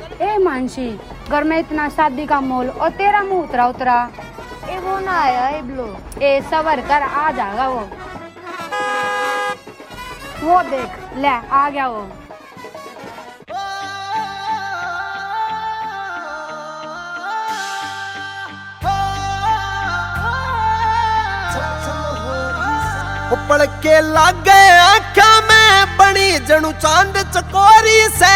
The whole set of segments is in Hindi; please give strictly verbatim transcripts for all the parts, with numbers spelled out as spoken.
ए मानसी, घर में इतना शादी का मोल और तेरा मुंह उतरा उतरा। ए वो ना आया ए ब्लो। ए सबर कर, आ जाएगा वो। वो देख ले, आ गया वो। पड़ के लागे आँखा में बनी जणु चांद चकोरी से।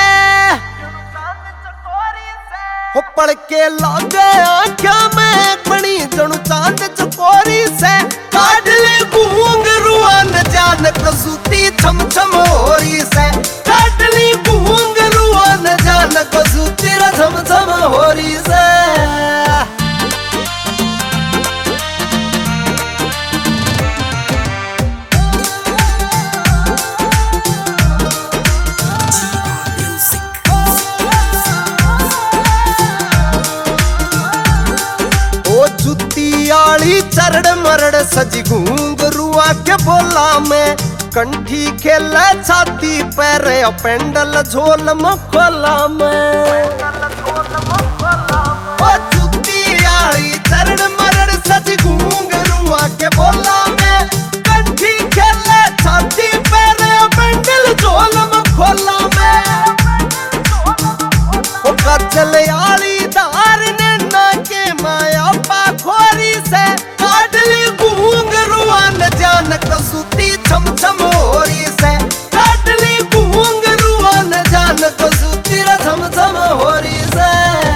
हो पड़ के लागे आँखा में बनी जणु चांद चकोरी से। काट ले घुंघरुआ न जान कसूती छम छम होरी से। काट ली घुंघरुआ न जान कसूती छम छम होरी से। आली चरड़ मरड़ सजी घुंघरुआ के बोला में। कंठी खेले छाती पैरे पेंडल झोल मखोला में। ओ जुती आली चरड़ मरड़ सजी घुंघरुआ के बोला में। कंठी खेले छाती पैरे पेंडल झोल मखोला में। ओ कचल आली दार ने ना के माया पाखोरी से। काटली घुंघरुआ न जान कसूती छम छम होरी से। काटली घुंघरुआ न जान कसूती छम छम होरी से।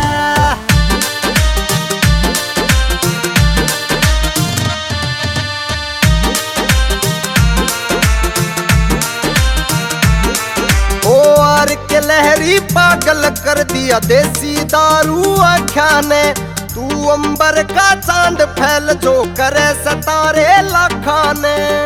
ओ आर के लहरी पागल कर दिया देसी दारू आख्या ने। तू अंबर का चांद फैल जो करे सतारे लाखा ने।